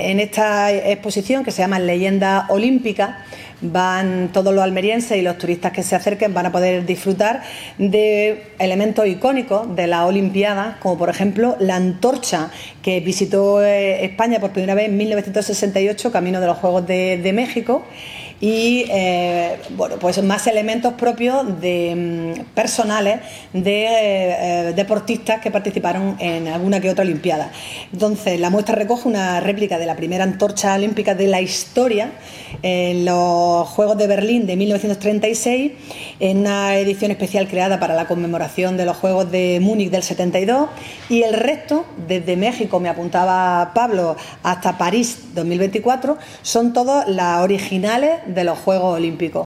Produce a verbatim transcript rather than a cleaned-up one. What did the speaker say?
Eh, en esta exposición, que se llama Leyenda Olímpica, van todos los almerienses y los turistas que se acerquen van a poder disfrutar de elementos icónicos de las Olimpiadas, como por ejemplo la antorcha que visitó eh, España por primera vez en mil novecientos sesenta y ocho, camino de los Juegos de, de México, y eh, bueno, pues más elementos propios de mm, personales de eh, deportistas que participaron en alguna que otra Olimpiada. Entonces, la muestra recoge una réplica de la primera antorcha olímpica de la historia en los Juegos de Berlín de mil novecientos treinta y seis, en una edición especial creada para la conmemoración de los Juegos de Múnich del setenta y dos, y el resto, desde México, me apuntaba Pablo, hasta París dos mil veinticuatro, son todas las originales de los Juegos Olímpicos.